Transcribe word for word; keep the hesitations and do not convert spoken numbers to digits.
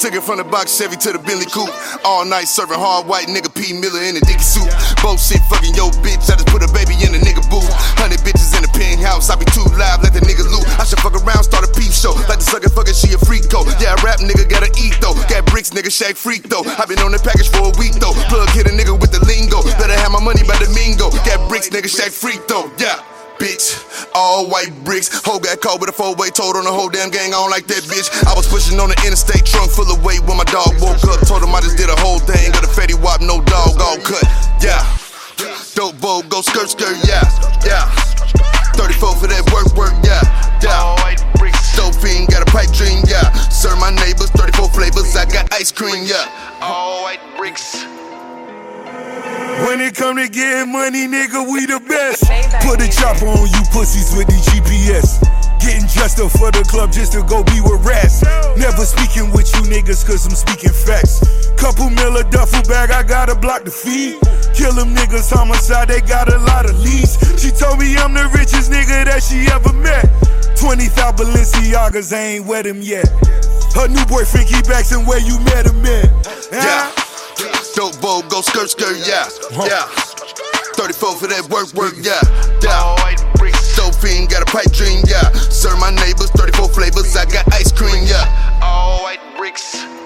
Took it from the box Chevy to the Bentley coupe. All night serving hard white nigga P. Miller in a Dickie suit. Bullshit fucking yo bitch, I just put a baby in a nigga booth. Hundred bitches in the penthouse, I be too live, let the nigga loot. I should fuck around, start a peep show. Like the sucker fucker, she a freak though. Yeah, rap nigga gotta eat though. Got bricks, nigga, Shaq freak though. I been on the package for a week though. Plug hit a nigga with the lingo. Better have my money by the mingo. Got bricks, nigga, Shaq freak though. Yeah. Bitch, all white bricks. Hoe got caught with a four-way, told on the whole damn gang. I don't like that bitch. I was pushing on the interstate, trunk full of weight when my dog woke up. Told him I just did a whole thing, got a fatty wop, no dog, all cut. Yeah, dope bowl, go skirt skirt, yeah, yeah. thirty-four for that work work, yeah, yeah. Dope fiend, got a pipe dream, yeah. Serve my neighbors, thirty-four flavors, I got ice cream, yeah. All white bricks. When it come to getting money, nigga, we the best. Put a chopper on you pussies with the G P S. Getting dressed up for the club just to go be with rats. Never speaking with you niggas cause I'm speaking facts. Couple mil a duffel bag, I gotta block the feed. Kill them niggas, homicide, they got a lot of leads. She told me I'm the richest nigga that she ever met. twenty thousand Balenciagas, I ain't wet him yet. Her new boyfriend keep asking where you met him at. Yeah. Dope bowl, go skirt skirt, yeah, yeah. thirty-four for that work work, yeah, yeah. Dope fiend, got a pipe dream, yeah. Serve my neighbors, thirty-four flavors, I got ice cream, yeah. All white bricks.